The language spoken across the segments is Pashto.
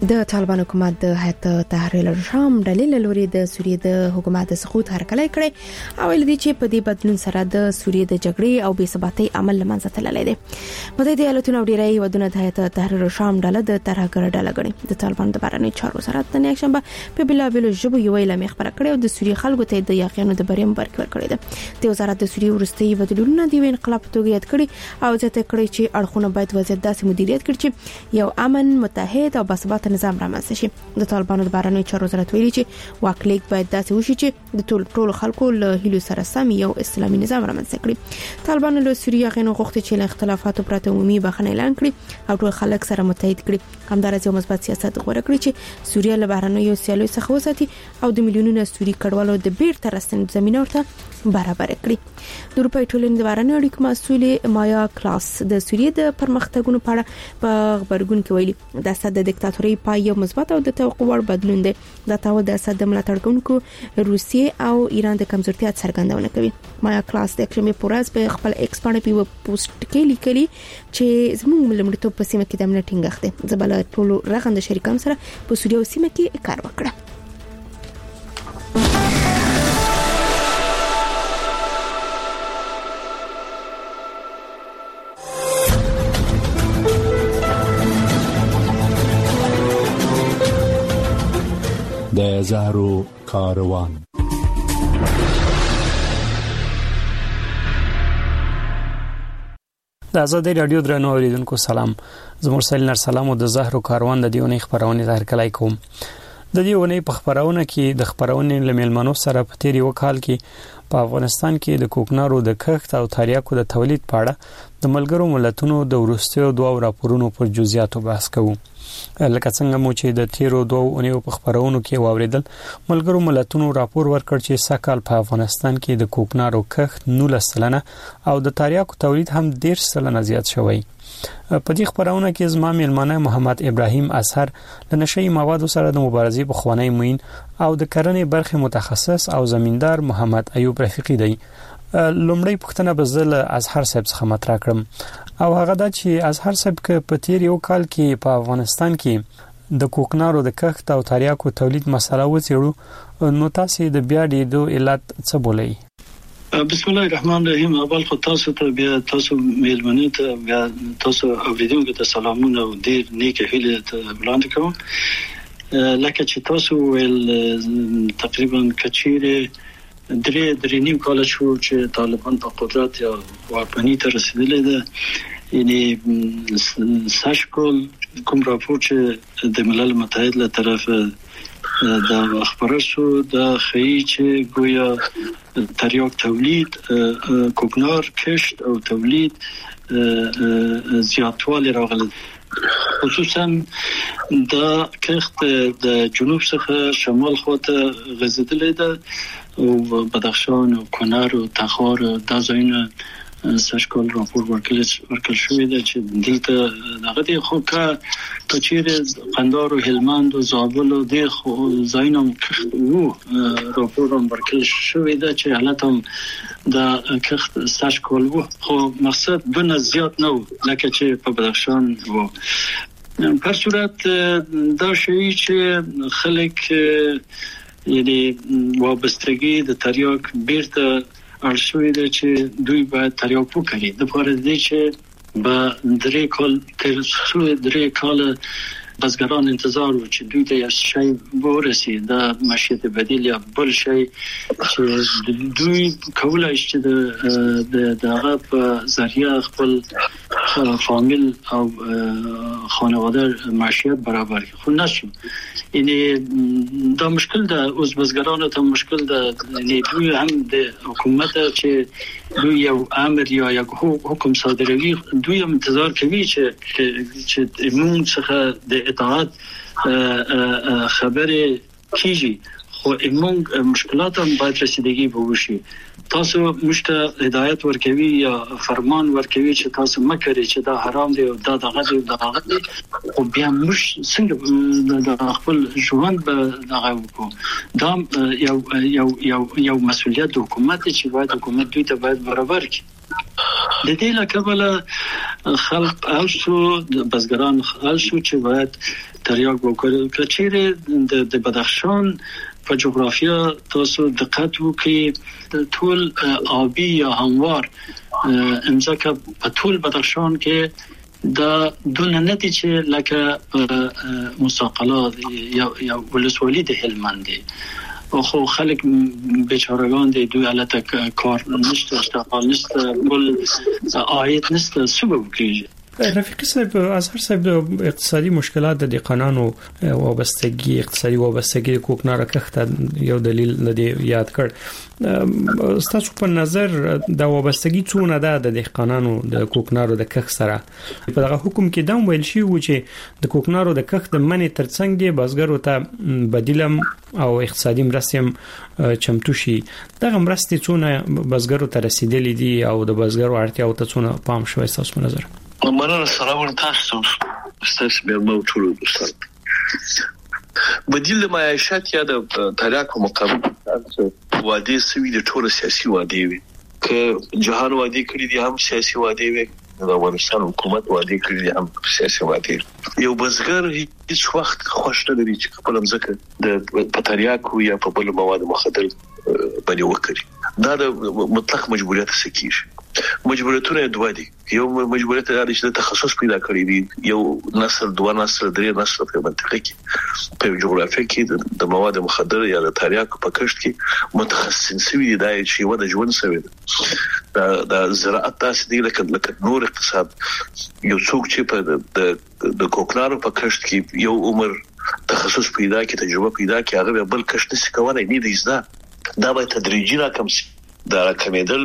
د طالبان حکومت د هیئت تحریر الشام ډلې لوري د سوریې د حکومت سقوط هرکلی کړي او ولدي چې په دې بدلون سره د سوریې د جګړې او بې ثباتۍ عمل لمنځه تللی دی. متحده ایالاتونو او ډیری ودونه د هیئت تحریر الشام ډله د ترهګر ډله ګڼي. د طالبان د بهرنی چارو وزارت د یکشنبه په بلابل ژبه یو اعلان خبره کړې او د سوریې خلکو ته د یاغیانو د بریم برکور کړی دی. د وزارت د سوریې ورستي بدلونونه د انقلاب توګه یاد کړي او ځکه کړی چې اړخونه باید وضعیت داسې مدیریت کړي چې یو امن متحد او باثبات نظام رامنځته شي. د طالبانو د بهرنی چارو وزارت ویلي چې واکلیک باید داسې وشي چې د ټول خلکو له هیلو سره سم یو اسلامي نظام رامنځته کړي. طالبانو له سوریې غنو غوښتي چې له اختلافاتو پرته عمومي بخښنه اعلان کړي او ټول خلک سره متحد کړي. همدارس یو مثبت سیاست غوړه کړی چې سوریه له بهرنیو سیالیو څخه وساتي او د میلیونونو سوري کډوالو د بیرته راستنېدو زمينه ورته برابر کړي. د اروپای ټولنې د بهرنیو اړیکو مسؤل مایا کلاس د سوریې د پرمختګونو په اړه په خبرګون کې ویلي د اسد د دیکتاتوري پای یو مثبت او د توقع وړ بدلون دی. دا تاول د اسد د ملاتړ کوونکو روسیې او ایران د کمزورتیا څرګندونه کوي. مایا کلاس د یکشنبه په ورځ په خپل ایکس باندې په پوسټ کې لیکلي چې زموږ لمړیتوب په سیمه کې د امنیت ټینګښت دی. زبل ټول رغند شریکان سره په سوریه او سیمه کې کار وکړه. د زهرو کاروان. د آزادۍ رادیو درنو اوریدونکو سلام. زموږ سلیل سلام او د زهرو کاروان د دیونی خبرونه تر کلای کوم. د دیونی په خبرونه کې د خبرونې لملمنو سره په تیری وکال کې په افغانستان کې د کوکنارو د کښت او تریاکو د تولید په اړه د ملګرو ملتونو د ورستیو دوه راپورونو پر جزئیاتو بحث کوو. لکه څنګه مو چې د تیرو دوه اونیو په خبرونو کې واوریدل، ملګرو ملتونو راپور ورکړ چې سکهال په افغانستان کې د کوکنارو کښت 19% او د تریاکو تولید هم 10% زیات شوی. په دې خبرونه کې زما میلمانه محمد ابراهیم اثر د نشئی موادو سره د مبارزې په خوانی موین او د کرنې برخه متخصص او زمیندار محمد ایوب رفیقی دی. لومړی پوښتنه به زل اظهر صاحب څخه مطرح کړم او هغه دا چې اظهر صاحب په تیر یو کال کې په افغانستان کې د کوکنارو د کښت او تریاکو تولید مسله وڅېړو، نو تاسو د بیا ډیدو علت څه بولئ؟ بسم الله الرحمن الرحیم. اول خو تاسو ته بیا تاسو میلمنو ته بیا تاسو اوریدونکو ته سلامونه او ډیر نیک هیله ته وړاندې کوم. لکه چې تاسو ول تقریبا کچیره درې نیم کال شو چې طالبان په قدرت یا واکمنۍ ته رسیدلي ده. یعنی ساشکول کوم راپور چې د ملل متحد له طرف د خبرشو د خی چې گویا تریاک تولید، کوکنار کشت او تولید زیاتوالی راغلی، خصوصا د کښت د جنوب څخه شمال خواته غځیدلې ده او بدخشان او کنر او تخار د ځایونو ساشکول راپور ورکړل شوی دی چې دلته دغه دی خو که چیرې قندهار او هلمند او زابل او د ځایونو وو راپور ورکړل شوی دی چې حالت هم د کښت ساشکول وو، خو مقصد بنه زیات نه لکه چې په بدخشان وو. په صورت دا شی چې خلک یعنی وابستگی د تریاک بیرته ارشوی ده چې دوی باید تریاک وکړي. د پاره دې چې با درې کال بزګران انتظار و چې دوی ته یو شی ورسي د معیشت بدیل یا بل شی چې دوی کولای شي د دغه په ذریعہ خپل فامیل او خانواده معیشت برابر خو نشو. یعنی دا مشکل ده، اوس بزګرانو ته مشکل ده. یعنی دوی هم د حکومت چې دوی یو امر یا یک حکم صادروي، دوی هم انتظار کوي چې موږ څخه د اطاعت خبره کیږي، خو موږ مشکلات هم باید رسیدگی به وشي. تاسو مشته هدایت ورکوي یا فرمان ورکوي چې تاسو مکرې چې دا حرام دی او دا دغه دی دغه دی، او بیا مش څنګه د خپل ژوند به دغه وکړو. دا یو مسؤلیت د حکومت چې باید حکومت دوی ته باید برابر کړي. د دې لکه خلق اوسو د بزګران اوسو چې باید تریاک وکړي کچېره د بدخشان په جغرافیا تاسو دقت وکړئ ټول آبی یا هموار امزکه په ټول بدخشان کې دا دون نتیجه لکه مساقلات یا ولسوالی د هلمند خو خلک بیچاره‌گان دي دوی البته کار نشته اشتغال نشته بل عاید نشته سبب کیږي رفیق صاحب اظهر صاحب د اقتصادي مشکلات د قانونو وابستګي اقتصادي وابستګي د کوکنارو کښت یو دلیل لدی یاد کړ تاسو په نظر د وابستګي څونه ده د قانونو د کوکنارو د کښت سره په دغه حکم کې دا ویل شي و چې د کوکنارو د کښت د منې ترڅنګ دی بازګرو ته بدیلم او اقتصادي مرستې چمتو شي دغه مرستې څونه بازګرو ته رسیدلې دي او د بازګرو اړتیاو ته څونه پام شوی تاسو په نظر مننه سلام ورته تاسو به مو ټول دوستان بدیل معیشت یا د تریاک مقابل وادي سوي د ټول سیاسي وادي وي ک جهان وادي کړی دي هم سیاسي وادي وي د افغانستان حکومت وادي کړی دي هم سیاسي وادي یو بزګر هیڅ وخت خوښ نه لري چې خپل ځمکه د تریاک یا په بل مواد مخدر باندې وکړي دا د مطلق مجبوریت سکیږي مجبوریتونه دوه دي یو مجبوریت لري چې تخصص پیدا کړی دي یو نسل دوه نسل درې نسل په منطقه کې په جغرافیه کې د مواد مخدر یا د تریاک په کښت کې متخصصین سوي دي چې و د ژوند سوي د زراعت تاسو دی لکه نور اقتصاد یو څوک چې په د کوکنارو په کښت کې یو عمر تخصص پیدا کړي تجربه پیدا کړي هغه بل کښت نشي کولای نه دي زده دا به تدریجي راکم دا راکمېدل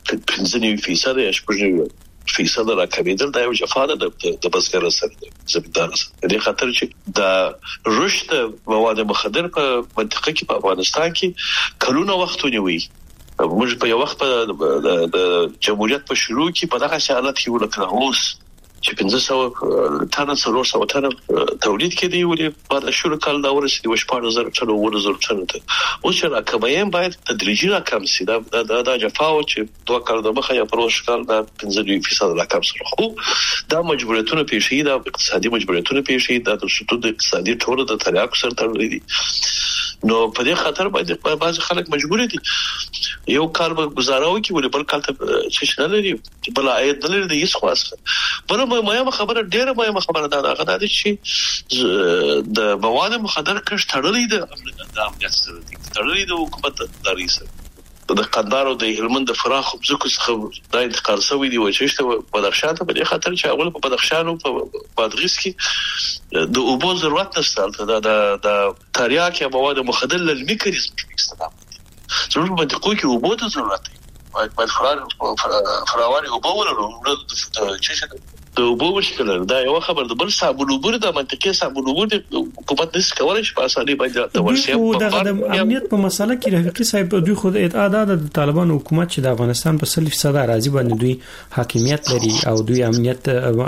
15% یا 8% راکمېدل دا یو جفاده د بزګر سره زمیندار سره د خاطر چې دا رشد مواد مخدر په منطقه کې په افغانستان کې کلونه وخت ونیوي موږ په یو وخت د جمهوریت په شروع کې په دغه حالت کې ولکه اوس چې 1500 ټنه 300 ټنه تولید کړي ولې بعد شروع کال دا ورسېد و 14000 ټنه ورزور ټنه اوس چې راکمایم باید تدریجي راکم سي دا جفاو چې دوه کال د مخه یا پروش کال دا 15% راکم سره خو دا مجبوریتونه پیښې دا اقتصادي مجبوریتونه پیښې دا د شتو د اقتصادي ټول د تریاک سره تړلې دي نو په دې خاطر باید بعض خلک مجبور دي یو کال به گزارو کې ولې بل کال ته څه نه لري بل عاید نه لري هیڅ خاصه بل مهمه خبره ډیره مهمه خبره ده هغه د چې د مواد مخدر کښت تړلې ده د امنیت سره تړلې ده حکومت داري سره د قندارو د هلمند فراخ ځکه څخه د انتقال سوي دی وچېشته په بدخشان ته په خاطر چې اول په بدخشان او په بادغیس کې د اوبو ضرورت نشته د تریاک یا مواد مخدر للمیکانیزم استفاده ضرور باندې کوی کې اوبو ته ضرورت دی باید فراواني اوبو ولرو چې د اوبو مشکل دا یو خبر د بل صابون اوبو د منطقې صابون اوبو د حکومت نس کولای شي په اساني باندې د ورشي په امنیت په مسله کې رفیق صاحب دوی خود ادعا د طالبان حکومت چې د افغانستان په 100% راضي باندې دوی حاکمیت لري او دوی امنیت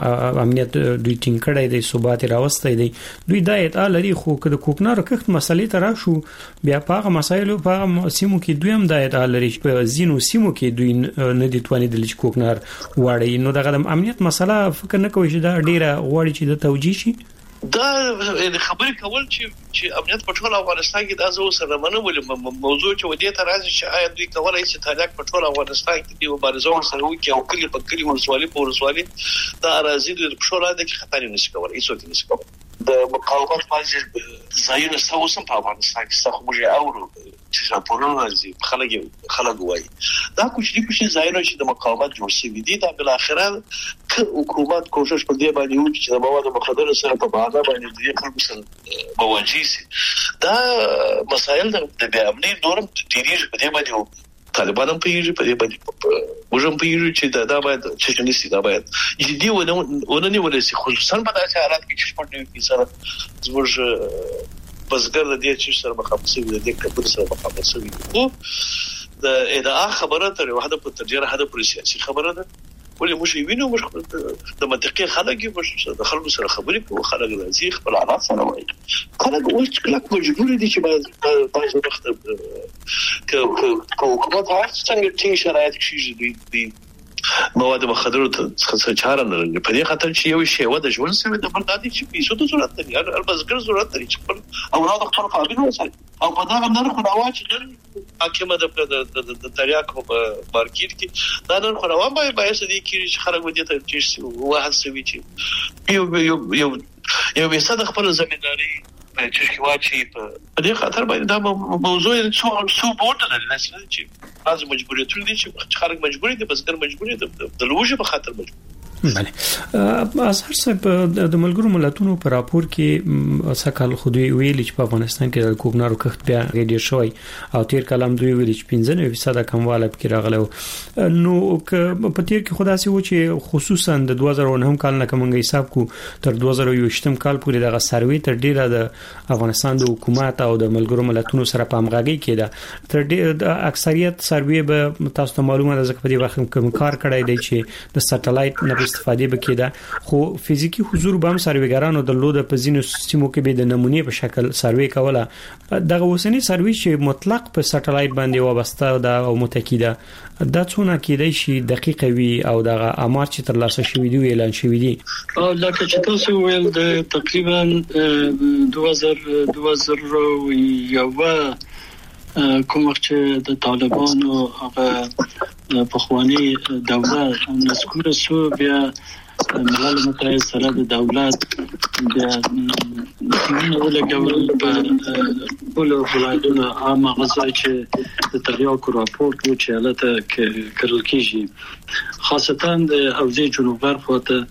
دوی ټینګ کړی دی ثبات راوستي دی دوی دا ادعا لري خو د کوکنارو کښت مسلې ته راشو بیا په هغه مسایلو په سیمو کې دوی هم دا ادعا لري په زینو سیمو کې دوی نه دي تواني د کوکنار واړی نو دغه امنیت مسله فکر نه کوي چې دا ډیره غوړي چې د توجیه شي دا خبرې کول چې امنیت په ټول افغانستان کې دا زو سره منو موضوع چې ودی ته راځي چې آیا دوی کولای شي تاریخ په ټول افغانستان کې د مبارزو سره وکړي او کلی په کلی ورسوالي دا راځي د پښولا د خطر نشي کولای هیڅ نشي کولای د مقاومت باندې ځایونه سوسم په افغانستان کې څخه موږ اورو چې راپورونه راځي خلک وایي دا کوچني ځایونه چې د مقاومت جوړ شوي دي دا بل اخره حکومت کوشش په دې باندې وکړي چې د مواد مخدر سره په بهانه باندې د خلکو سره مواجه شي دا مسایل د بیا امنیت نورم ډیریږي په دې باندې طالبانم پیږي په دې باندې وژم پیږي چې دا باید چې نشي دا باید جدي ونه ولسی خصوصا په داسې حالات کې چې په سره زموږ بزګر د دې چې سره مخامخ شي د دې کبر سره مخامخ شي خو د ادعا خبره تر وحده په ترجیح هدا پر سیاسي خبره ده ولې موږ وینو موږ د منطقي خلک یو د خلکو سره خبرې کوو خلک راځي خپل حالات سره وایي خلک اوس کله مجبور دي چې باید وخت که حکومت هر څنګه ټینګ شرایط شي دي مواد مخدره څخه چاره نه لري. په دې خاطر چې یو شی وده ژوند سره د بردادي چې پیسو ته ضرورت لري، البزګر ضرورت لري چې او راو خپل قابلیت وساتي او په دا نرخ راوچ حاکمه د تریاکو په مارکیټ کې دا نرخ راو باید څه دي چې خلک ودی ته چې واحد سوي چې یو صد خپل زمینداری چې واچي په دې خاطر باندې دا موضوع څو بورډ لري لاسه چې از مجبوریتونه دي چې خلک مجبوري دي بس ګر مجبوري د لوجه په خاطر مجبوري. بله اظهر صاحب د ملګرو ملتونو پر راپور کې سکهال خو دوی ویل چې په افغانستان کې د کوکنارو کښت بیا ډیر شوی او تیر کلام دوی ویل چې 15% کمواله پکې راغله. نو په تیر کې خدای سي و چې خصوصا د 2009 کال نه کومنګ حساب کو تر 2020 کال پورې دغه سروي تر ډیره د افغانستان د حکومت او د ملګرو ملتونو سره په همغږي کې ده. تر ډیره د اکثریت سروي به تاسو ته معلومه ده ځکه په دې وخت کې کار کړی دی چې د سټلایټ نه استفاده وکړي خو فزیکی حضور به هم سرویګرانو د لود په زینو سیمو کې به د نمونې په شکل سروي کوله. دغه وسنی سروي چې مطلق په سټلایټ باندې وابسته ده او متکی ده دا څونه کېدای شي دقیق وي او دغه امر چې تر لاسه شوی دی اعلان شوی دی. لکه چې تاسو ویل د تقریبا 2001 کوم وخت چې د طالبانو هغه پخوانی دولت نسکور سو بیا ملل متحد سره د دولت بیا ولګول په ولایتونو عامه غزا چې د تریاکو راپورټ و چې البته کړل کیږي خاصتا د حوزه جنوب غرب خواته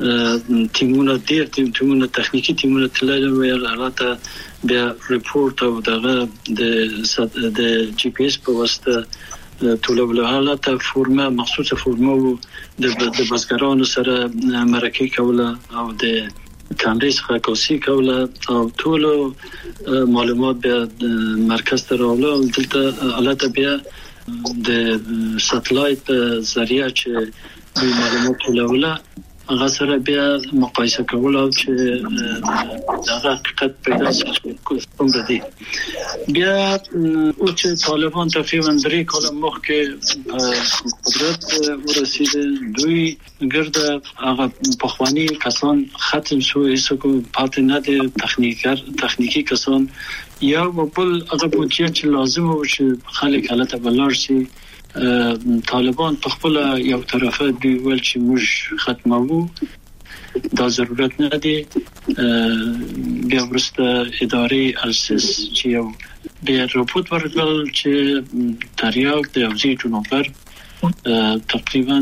تیمونه تخنیکی تیمونه تلل ویل البته بیا ریپورت او د جی پی اس په واسطه طلب حالت فرمه مخصوص فرمه د بزګرانو سره مرکه کوله او د کانریس خاکوسی کوله او ټول معلومات بیا مرکز ته راوړل دلته حالت بیا د سټلایټ ذریعہ چې د معلومات ټولوله هغه سره بیا مقایسه کول او چې دا حقیقت پیدا شي کوم دی بیا او چې طالبان تقریبا 3 کال مخکې قدرت ورسید دوی ګرځا هغه پخوانی کسان ختم شو هیڅ پاتې نه دي تخنیکی کسان یا بل هغه بودجه چې لازم و چې خلک حالت بلار شي طالبان په خپل یو طرفه دی ول چې موږ ختمو دا ضرورت نه دی بیا ورسته ادارې السس چې یو بیا راپورټ ورکړل چې تریاک د حوزې جنوب غرب تقریبا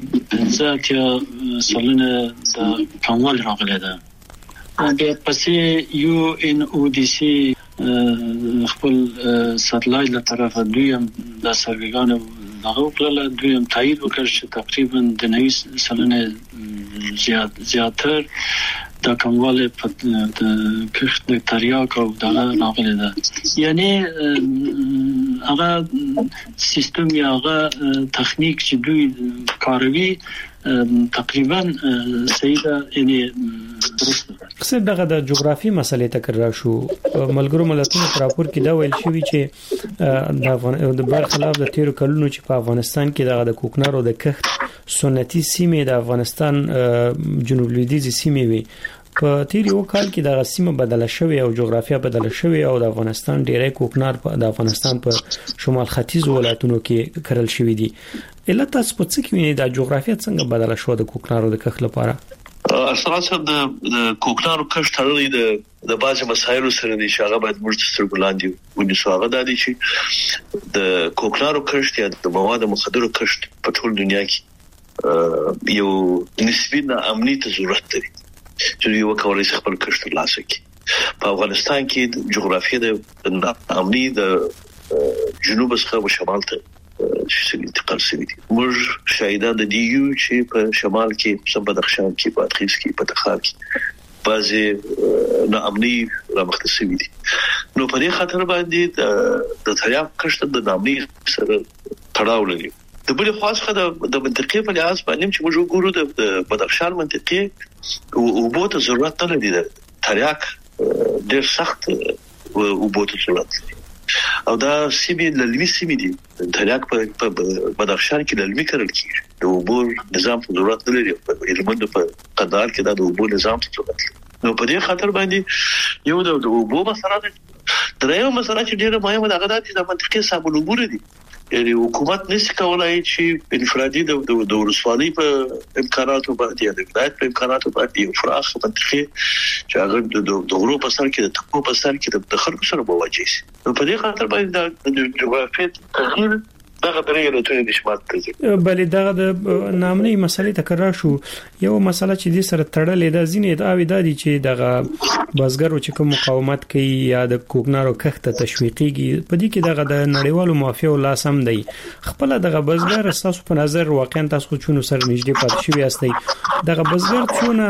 15 سالونه د کموال راغلی ده. بیا پسې یو ان او ډي سي خپل سټلایټ له طرفه دویم د سرویګانو دغه کله دویم تایید وکړ چې تقریبا د 90 سالونه زیاتر د کمواله په کښت د تریاک او دغه راغلی ده یعنی هغه سیستم یا هغه تخنیک چې دوی کاروي تقریبا سیده یعنی څه دغه د جغرافي مسلې تکرار شو. ملګرو ملتونو پر راپور کې دا ویل شوی چې د برخلاف د 13 کلونو چې په افغانستان کې د کوکنارو د کښت سنتي سیمې د افغانستان جنوب لویدیځ سیمې وي په تیر یو کال کې د سیمه بدله شوې او جغرافیه بدله شوې او د افغانستان ډیری کوکنار د افغانستان په شمال ختیځ ولایتونو کې کرل شوې دي. علت تاسو په څه کې وینئ د جغرافیه څنګه بدله شو د کوکنارو د کښت لپاره؟ اساسا د کوکنارو کښت تړلې د بعض مسایلو سره د شاغه باید موږ سترګو لاندې ونیسو. هغه د دې چې د کوکنارو کښت یا د مواد مخدره کښت په ټول دنیا کې یو نسبی امنیت ته ضرورت لري چې یو کولای شي خپل کښت ترلاسه کړي. په افغانستان کې جغرافیه د امنی د جنوب څخه شمال ته چې انتقال شوی دی. موږ شاهدان د دیو چې په شمال کې په بدخشان کې په ادغیس کې په تخار کې بعضي ناامني رامخته شوی دي. نو په دې خاطر باندې د تریاک کښت د ناامني سره تړاو لري. د بل خاصه د منطقې په لحاظ باندې چې موږ وګورو د بدخشان منطقې او بوته ضرورت نه لري. د تریاک ډېر سخت او بوته ضرورت لري او دا سیمې للمي سیمې دي تریاک په بدخشان کې للمي کړل کیږي د اوبو نظام په ضرورت لري په هلمند په قندهار کې دا د اوبو نظام ته ضرورت لري نو په دې خاطر باندې یو د اوبو مسله ده درېو مسله چې ډیره مهمه ده هغه د منطقي سابلوبور دي یعنی حکومت نشي کولای چې انفرادي د ورسوالۍ په امکاناتو باندې د ولایت په امکاناتو باندې فراخ منطقي چې هغه د غرو په سر کې د تکو په سر کې د خلکو سره مواجه شي نو په دې خاطر باندې د جغرافیې تغییر دغه درې له توې نشمات کوي بلې دغه د نامنۍ مسلې تکرار شو یو مسله چې د سره تړلې ده ځینې ادعاوې دي چې دغه بازګرو چې کوم مقاومت کوي یا د کوکنارو کښت تشویقيږي په دې کې دغه د نړیوالو مافیا لاسم دی خپل دغه بازګر تاسو په نظر واقعا تاسو چونو سره نږدې پاتې شوی یاستئ دغه بازګر څونه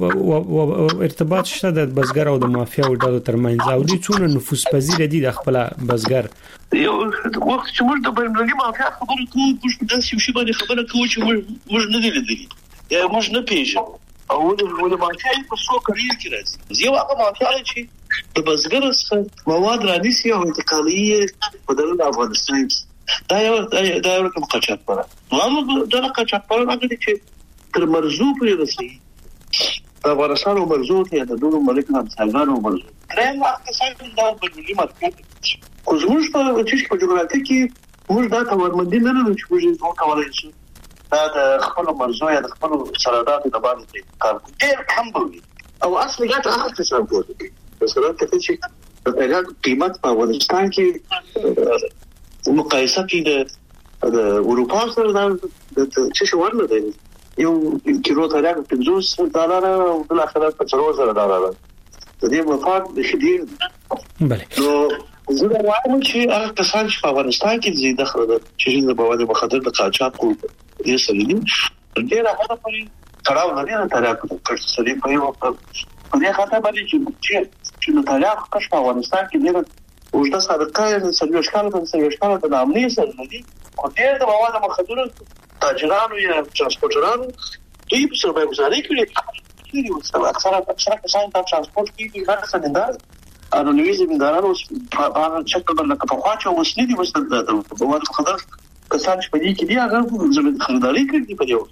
ارتباط شته د بازګر او د مافیا او د ترمنځ او د څونه نفوذ پذیر دي د خپل بازګر یو وخت چې موږ د بینالمللي مافیا خبرې کوو موږ د شي باندې خبره کوو چې موږ نه دي لیدلي یا موږ نه پیژنو او د مافیا په څو کړي کې راځي یو هغه مافیا چې د بازګر څخه مواد رانیسي او انتقالي په دغه افغانستان دا یو کوم قاچاقبر نو دا قاچاقبر هغه چې تر مرزو پورې رسېږي د افغانستان او مرزو ته د دوه ملک همسایګانو مرزو درېم وخت څنګه دا بینالمللي مارکیټ کوزموږ په جغرافیه کې موږ دا تورمندي نه لرو چې موږ یې وکولای شو دا د خپل مرزو یا د خپل سرحداتو د باندې کار ډېر کم وي او اصلي ګټه هغه څه کوي مثلا کله چې د قیمت په افغانستان کې مقایسه کې د اروپا سره د څه شو ورنه دی یو کیلو تریاک $50 او بل اخر په $4000 د دې مفاد شدید بله نو زه دا وایم چې هغه کسان چې په افغانستان کې زیاده خبره چې د مواد مخدر د قاچاق کو یې سړي ډېر هغه پرې تړاو لري د تریاک په سړي په یو په دې خاطر باندې چې د تریاک کښ په افغانستان کې ډېر اوږده سابقه سړي ښکار د نامني سره لري خو ډېر د مواد مخدر تاجرانو یا ترانسپورټرانو دوی په سرمایه گذاري کوي اکثره کسان د ترانسپورت کې هر څه نه انا نوې زمیندارانو په شکل باندې په خواچو وسلې دي وسته د مواد مخدر کسان چې په دې کې دي هغه زمینداري کوي په دې وخت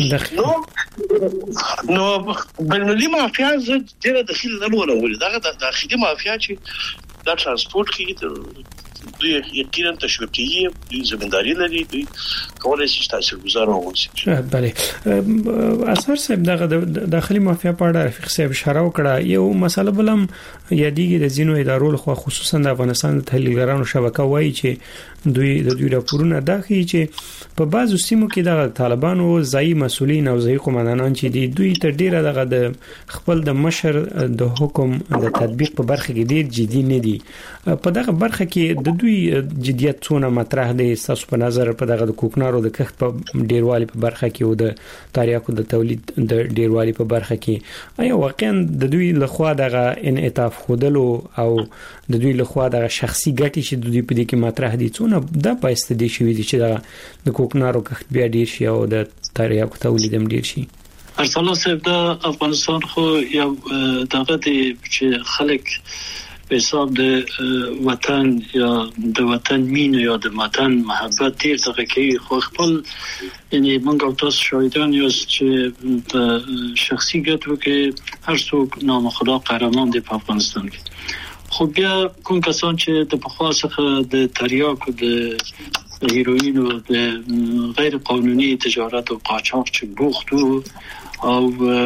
نو بینالمللي مافیا ډېر داخلي نه ولول دا داخلي مافیا چې د ترانسپورت کې دوی یقینا تشویقي زمینداری لري دوی کولای شي تاثیرګذار واوسي بله اثر صاحب دغه داخلي مافیا په اړه رفیق صاحب اشاره وکړه یو مسله بلم یادېږي د زینو ادارو لخوا خصوصا د افغانستان د تحلیلګرانو شبکه وایي چې دوی راپورونه دا ښیي چې په بعضو سیمو کې د طالبانو ځایي مسؤلین او ځایي قومندانان چې دوی تر ډیره دغه د خپل د مشر د حکم د تطبیق په برخه کې ډیر جدي نه دي په دغه برخه کې د دوی جديت څونه مطرح دي تاسو په نظر په دغه د کوکنارو د کښت په ډیروالي په برخه کې او د تاریاکو د تولید د ډیروالي په برخه کې آیا واقعا د دوی لخوا دغه انعطاف خودلو او د دوی لخوا دغه شخصي ګټې چې د دوی په دې کې مطرح دي څونه د پایسته دي شوې دي چې د کوکنارو کښت بیا ډیر شي او د تاریاکو تولید هم ډیر شي ارسلان صاحب د افغانستان خو یو دغه دي چې خلک په حساب د وطن یا د وطن مين یا د وطن محبت ډیر څه کوي خو خپل یعنی موږ تاسو شاهدان یو چې د شخصي ګټو کې هر څوک نامخدا قهرمان دی په افغانستان کې خو بیا کوم کسان چې د پخوا څخه د تریاکو د هیروین او د غیر قانوني تجارت او قاچاق چې بوختو او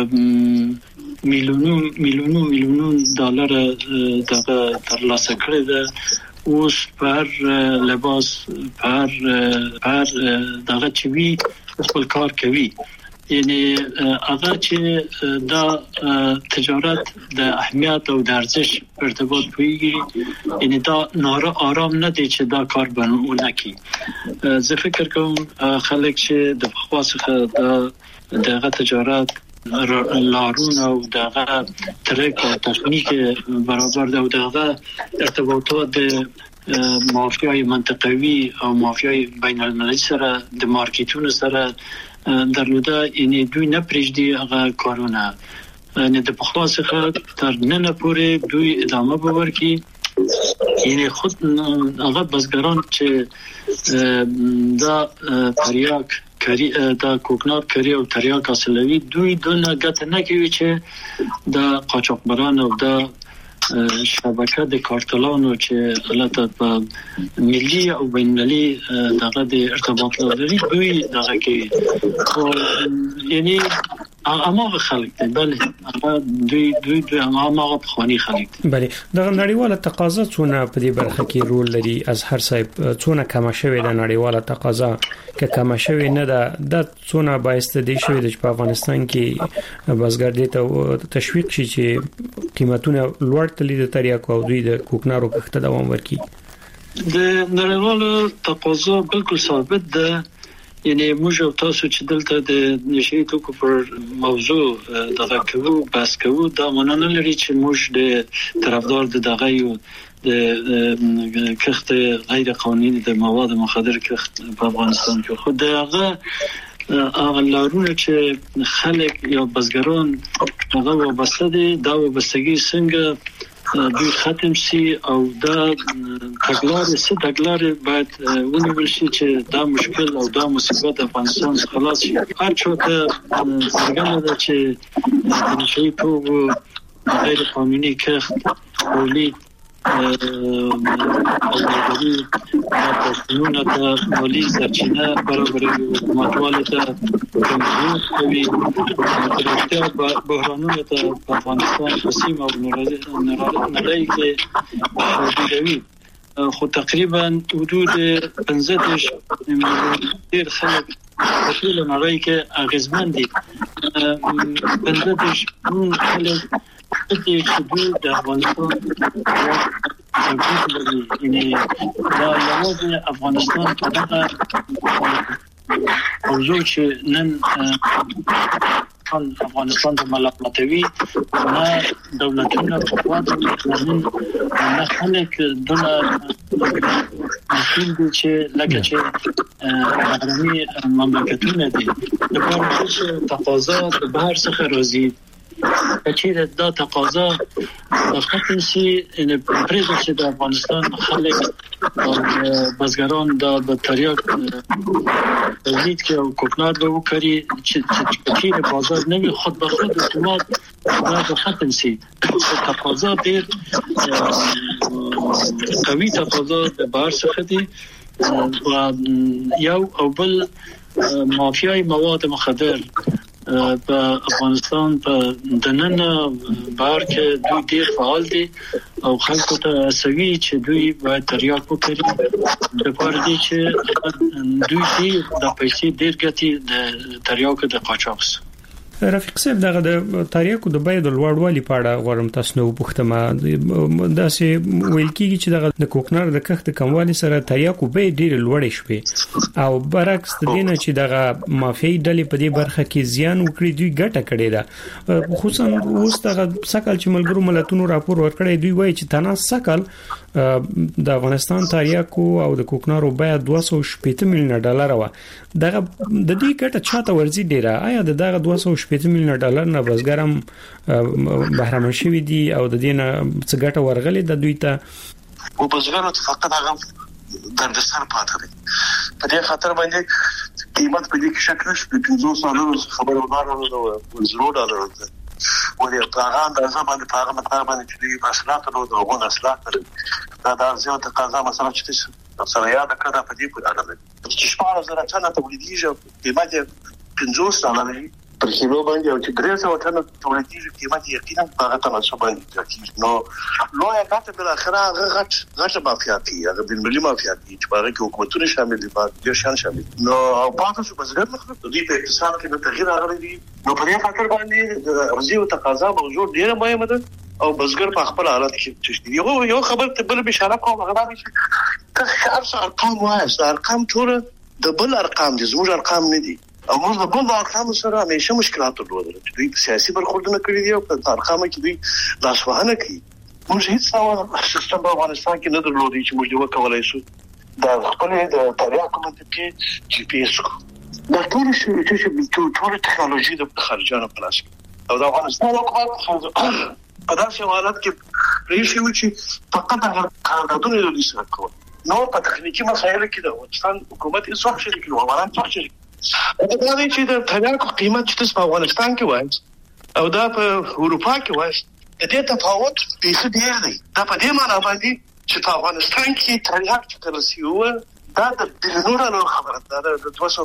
میلیونون ډالر دغه ترلاسه کړی ده اوس پر لباس پر دغه چې وی خپل کار کوي یعنی هغه چې دا تجارت د اهمیت او د ارزش ارتباط ویږي یعنی دا ناره آرام نه دي چې دا کار باندې کی زه فکر کوم خلک چې د خاصه دغه تجارت لارون او دغه ترک او تخنیک برابر ده او دغه ارتباطات د مافیای منطقوي او مافیای بین المللي سره د مارکیټونو سره درلوده یعنی دوی نه پرېږدي هغه کارونه نه د پخوا څخه تر نن پورې دوی ادامه ورکړي یعنی خود هغه بزګران چې دا تریاک کری دا کوکنار کری او تریاک اصلوي دوی دونه ګټه نه کوي چې دا قاچاقبران او دا شبکه د کارتلانو چې غلطه په ملي او بین‌المللي دغه د ارتباط لري دوی دغه کوي یعنی هغه خلک دي بله هغه دوی هغه خواني خلک دي بله دغه نړیواله تقاضا څونه په دې برخه کې رول لري اظهر صاحب څونه کم شوی د نړیواله تقاضا که کم شوی نه ده د څونه باعث دي شوی د په افغانستان کې بازګر دي ته تشویق شي چې قیمتونه لوړ تللی د تریاکو او دوی د کوکنارو کښته دوام ورکړي د نړیواله تقاضا بالکل ثابت ده یعنی موږ او تاسو چې دلته د نشي توکو پر موضوع دغه کوو بحث کوو دا معنی نه لري چې موږ د طرفدار دغه یو د کښت غیر قانوني د مواد مخدر کښت په افغانستان کې خو دغه لارونه چې خلک یا بزګران هغه وبسته دي دا وبستګي څنګه دوی ختم سي او دا تګلار باید ونیول شي چې دا مشکل او دا مصیبت افغانستان خلاص شي هر څوک څنګه ده چې د نشي توکو غیر قانوني کښت تولید او قانون د مالی سرچینه برابروي حکومتواله ته کنټرول کوي بحرانونه ته په افغانستان قسم او نړۍ کې شاملوي خو تقریبا حدود 15 ډیر خلک په ټول نړۍ کې اغیزمن دي 15 خلک چې دوی د افغانستان یعنی دا یوازې افغانستان په دغه موضوع چې نن افغانستان د ملاتړي نه دولتونه په خواته نه خلک دغه مسؤل دي چې لکه چې بهرني مملکتونه دي د پاره تقاضا د بهر څخه راځي چې دا تقاضا ختم شي ان پرېږدي چې د افغانستان خلک او بزګران د تریاک تولید کې او کوکنار به وکړي چې بازار نه وي خود به خود اتومات دا ختم شي تقاضا ډېر قوي تقاضا د بهر څخه دي یو او بل مافیای مواد مخدر په افغانستان په دنن بار کې دوی ډیر فعال دي او خلکو ته سوي چې دوی باید تریاک وکړي د پاره دي چې دوی د پیسې ډیر ګټي د تریاک د قاچاق رفیق صاحب دغه د تریاکو د بیه د لوړوالي په اړه غواړم تاسو نو پوښتنه داسې ویل کیږي چې دغه د کوکنار د کښت کموالي سره تریاکو به ډیر لوړ شي او برعکس د دینه چې دغه مافیایي ډلې په دې برخه کې زیان وکړي دوی ګټه کړې ده خصوصا اوس دغه سکل چې ملګرو ملتونو راپور ورکړی دوی وایي چې تنه سکل د افغانستان تریاکو او د کوکنارو بیه 280 میلیون ډالر و دغه د دې ګټه چاته ورزي ډیره آیا دغه 280 میلیون ډالر نه بزګرم بهرمن شوی دي او د دې نه څه ګټه ورغلې د دوی ته او بزګرانو فقط هغه دردسر پاتې دي په دې خاطر باندې قیمت په دې کې شک نشته 500 سالونو خبرونه زرو ډالر ولې هغه اندازه باندې په هغه مقدار باندې چې اصلاح ته دوه اصلاح کړي دا زیات تقاضا مثلا چې سره یاد کړه په دې په اړه چې 14000 ټنه تولیدیږي قیمت 500 ډالر پر کیلو باندې او چې 300 ټنه تولیدیږي قیمت یقینا هغه تناسب باندې نو لوی کاته بل اخره غټ مافیا دي هغه د ملي مافیا دي چې باندې حکومتونه شامل دي باندې شان شامل نو او پاتې شو بزګر مخ د دې په اقتصاد کې د تغییر راغلي دي نو په دې خاطر باندې ارزي او تقاضا موضوع ډیره مهمه ده او بزګر په خپل حالت کې تشدید یو خبر ته بل بشاره کوم هغه دا چې که ارقام وایي ارقام ټول د بل ارقام دي زموږ ارقام نه دي او موږ په بل ارقام سره همیشه مشکلات درلودل چې دوی سیاسي برخوردونه کړی دي او په ارقام کې دوی لاسوهنه کوي موږ هیڅ ډول سیستم په افغانستان کې نه درلودي چې موږ وکولای شو دا خپل د تریاکو منطقې جی پی اس دا ټول شي چې ټول ټکنالوژي د خارجانو په لاس او د افغانستان حکومت په داسې حالت کې ریشي و چې فقط هغه قراردادونه لري سره کوي نو په تخنیکی مسایلو کې د افغانستان حکومت هیڅ وخت شریک نه و وران څه شریک دا دی چې د تریاکو قیمت چې په افغانستان کې وایي او دا په اروپا کې وایي د دې تفاوت ډېر دی دا په دې معنی باندې چې په افغانستان کې تریاک چې ترسیو دا د بلیونونو ډالر خبره ده د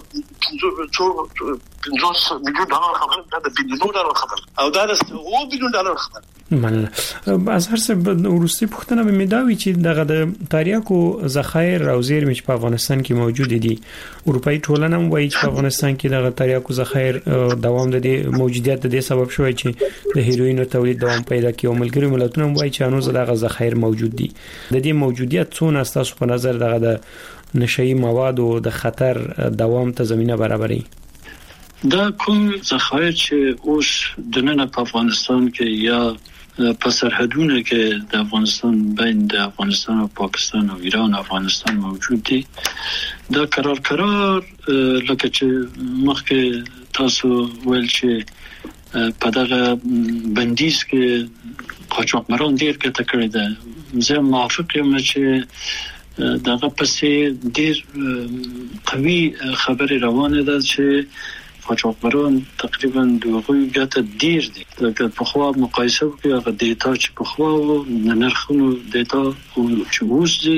250 میلیون ډالر خبره ده د بلیونونو ډالر خبره او دا د 100 بلیون ډالر خبره مننه از هر څه ورستي پښتنه به مداوي چې دغه د تاریخو ذخایر او زیرمې په افغانستان کې موجود دي اروپאי ټولنه هم وایي چې په افغانستان کې دغه تاریخو ذخایر دوام د موجودیت د سبب شوی چې د هیروین تولید دوام پیدا کوي او ملګری ملتونه هم وایي چې انو دغه ذخایر موجود دي د دې موجودیت څونه تاسو په نظر دغه د نشئی مواد او د خطر دوام ته زمينه برابري دا کوم ذخایر چې اوس د نن په افغانستان کې یا په سرحدونو کې د افغانستان بین د افغانستان او پاکستان او ایران او افغانستان موجود دي دا قرار لکه چې مخکې تاسو ویل چې په دغه بندیز کې قاچاقبران ډیر ګټه کړې ده زه موافق یم چې دغه پسې ډیر قوي خبره روانه ده چې قاچاقبران تقریبا دغه ګټه ډیر دي لکه په خوا مقایسه وکړئ هغه دیتا چې په خوا او نرخونو دیتا او چې اوس دي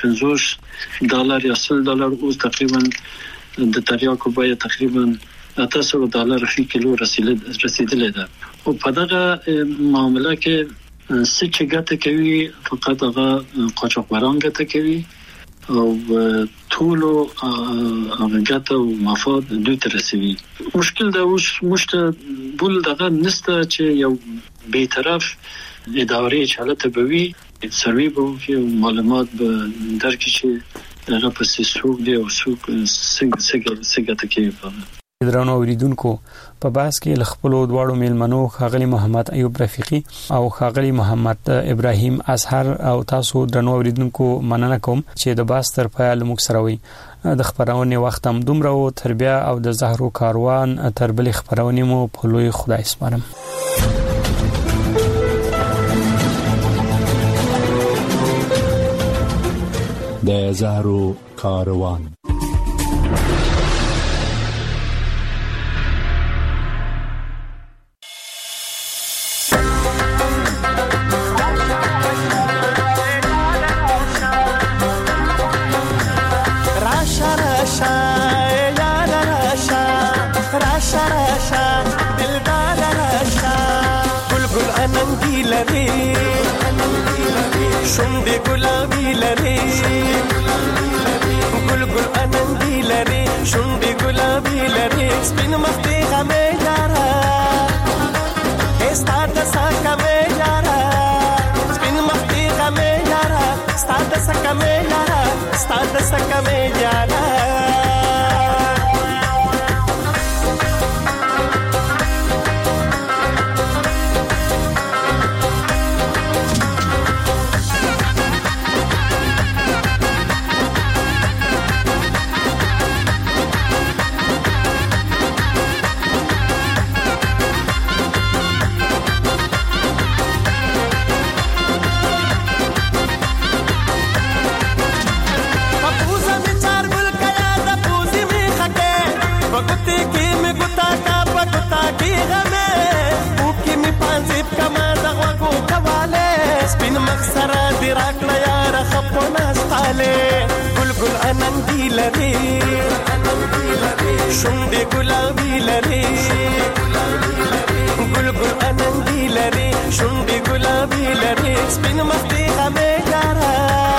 $50 یا $100 اوس تقریبا د تریاکو بیه تقریبا $800 فی کیلو رسیدلې ده او په دغه معاملې کې چې ګټه کوي فقط هغه قاچاقبران ګټه کوي او ټولو هغه او مفاد دوی ته رسیدي مشکل دا اوس مشته بول دغه نسته چې یو بی‌طرف ادارې چالت بوي سروي به کې معلومات به درکې چې هغه په سیسوک دی او سوق څنګه کوي درنو اوریدونکو په باس کې لخپلو دواړو میلمنو خاغلی محمد ایوب رفیقی او خاغلی محمد ابراهیم اظهر او تاسو درنو اوریدونکو مننه کوم چې د باس تر پایه لمک سره وي د خبرونه وخت هم دومره او تربیه او د زهرو کاروان تر بل خبرونه مو په لوی خدای سپارم د زهرو کاروان شونډې ګلابي لري ګل ګل انندي لري شونډې ګلابي لري سپین مخ دې غمې یارا استاد سکه مې یارا سپین مخ دې غمې یارا استاد سکه مې یارا استاد سکه مې یارا شونډې ګلابي لري ګل ګل انندي لري شونډې ګلابي لري سپین مخ دې غمې یارا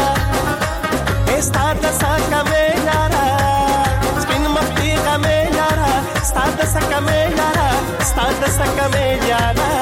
استاد سکه مې یارا سپین مخ دې غمې یارا استاد سکه مې یارا استاد سکه مې یارا